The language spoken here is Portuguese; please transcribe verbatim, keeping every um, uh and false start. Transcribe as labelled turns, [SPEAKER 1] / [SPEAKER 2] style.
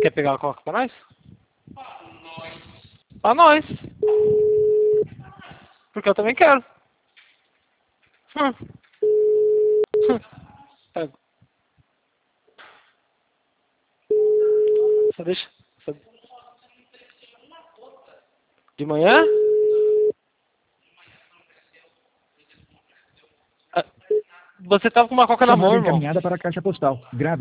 [SPEAKER 1] quer pegar a coca pra nós? Pra nós. Porque eu também quero. Hum. Hum. Pega. Só deixa. Só... De manhã? Ah, você tava com uma coca na mão, irmão.
[SPEAKER 2] Encaminhada para a caixa postal. Grave.